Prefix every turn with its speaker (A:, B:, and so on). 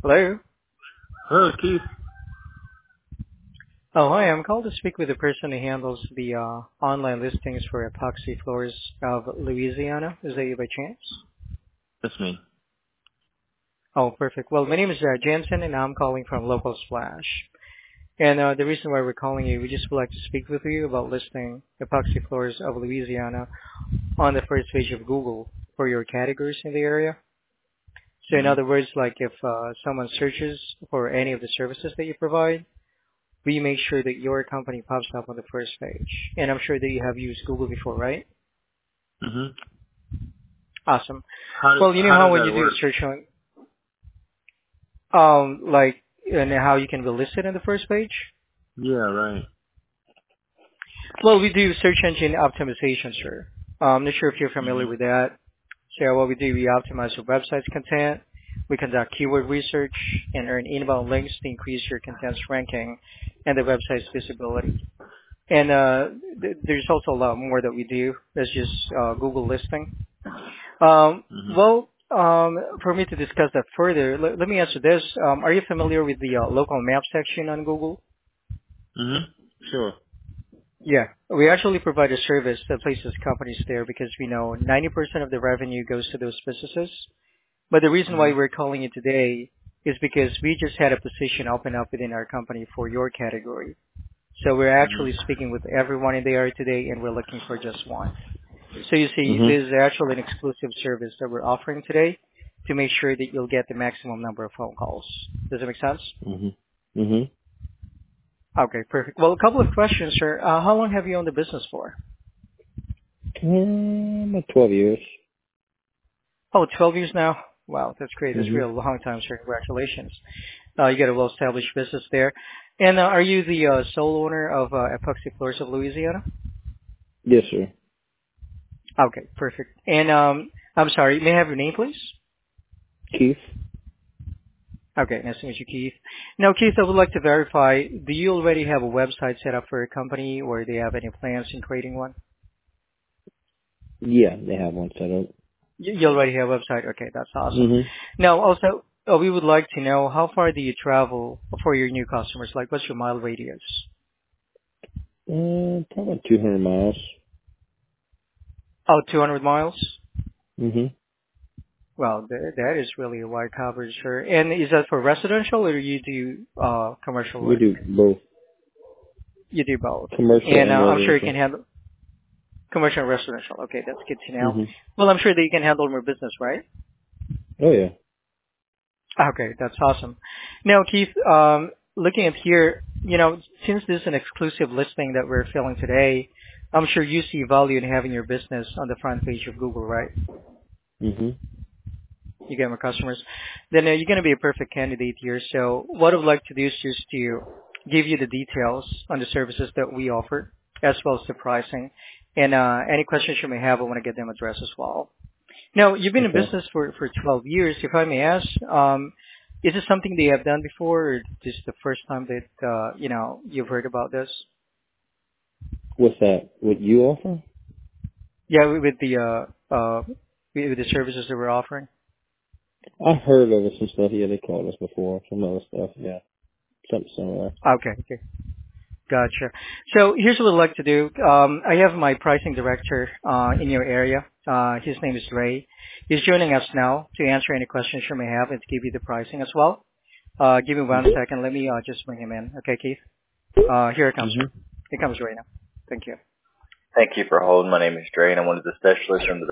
A: Hello.
B: Hello, Keith.
A: Oh, hi. I'm called to speak with the person who handles the online listings for epoxy floors of Louisiana. Is that you by chance?
B: That's me.
A: Oh, perfect. Well, my name is Jensen, and I'm calling from Local Splash. And the reason why we're calling you, we just would like to speak with you about listing epoxy floors of Louisiana on the first page of Google for your categories in the area. So in
B: hmm
A: other words, like if someone searches for any of the services that you provide, we make sure that your company pops up on the first page. And I'm sure that you have used Google before, right?
B: hmm
A: Awesome.
B: How
A: Well, you know
B: how
A: how
B: does
A: when you
B: that
A: do a
B: work?
A: search on, like, and how you can be listed on the first page?
B: Yeah, right.
A: Well, we do search engine optimization, sir. I'm not sure if you're familiar
B: hmm
A: with that. So what we do, we optimize your website's content. We conduct keyword research and earn inbound links to increase your content's ranking and the website's visibility. And there's also a lot more that we do. That's just Google listing.
B: hmm
A: For me to discuss that further, let me ask you this. Are you familiar with the local map section on Google?
B: hmm Sure.
A: Yeah. We actually provide a service that places companies there because we know 90% of the revenue goes to those businesses. But the reason
B: hmm
A: why we're calling you today is because we just had a position open up within our company for your category. So we're
B: hmm
A: actually speaking with everyone in the area today, and we're looking for just one. So you see,
B: hmm
A: this is actually an exclusive service that we're offering today to make sure that you'll get the maximum number of phone calls. Does it make sense?
B: hmm hmm
A: Okay, perfect. Well, a couple of questions, sir. How long have you owned the business for?
B: About 12 years.
A: Oh, 12 years now? Wow, that's great. That's
B: hmm
A: really a long time, sir. Congratulations. You got a well-established business there. And are you the sole owner of Epoxy Floors of Louisiana?
B: Yes, sir.
A: Okay, perfect. And I'm sorry, may I have your name, please?
B: Keith?
A: Okay, nice to meet you, Keith. Now, Keith, I would like to verify, do you already have a website set up for your company, or do you have any plans in creating one?
B: Yeah, they have one set up.
A: You already have a website. Okay, that's awesome.
B: hmm
A: Now, also, we would like to know how far do you travel for your new customers? Like, what's your mile radius?
B: Probably 200 miles.
A: Oh, 200 miles?
B: hmm
A: Well, that is really a wide coverage, sir. And is that for residential, or you do commercial
B: We
A: work?
B: do both
A: You do both.
B: commercial
A: And
B: and
A: I'm sure you
B: residential.
A: can handle commercial and residential. Okay, that's good to know.
B: hmm
A: Well, I'm sure that you can handle more business, right?
B: Oh, yeah.
A: Okay, that's awesome. Now, Keith, looking at here, since this is an exclusive listing that we're filling today, I'm sure you see value in having your business on the front page of Google, right?
B: hmm
A: You get more customers. Then you're going to be a perfect candidate here. So what I would like to do is just to give you the details on the services that we offer, as well as the pricing. And any questions you may have, I want to get them addressed as well. Now, you've been in
B: Okay.
A: business for 12 years. If I may ask, is this something that you have done before, or this is the first time that, you've heard about this?
B: What's that? What you offer?
A: Yeah, with the services that we're offering?
B: I've heard of it, some stuff. Yeah, they called us before. Some other stuff. Yeah. Something similar.
A: Okay. Gotcha. So here's what I'd like to do. I have my pricing director in your area. His name is Ray. He's joining us now to answer any questions you may have and to give you the pricing as well. Give me one
B: hmm
A: second. Let me just bring him in. Okay, Keith? Here it comes,
B: hmm
A: sir. Here comes Ray now. Thank you.
C: Thank you for holding. My name is Dre, and I'm one of the specialists from the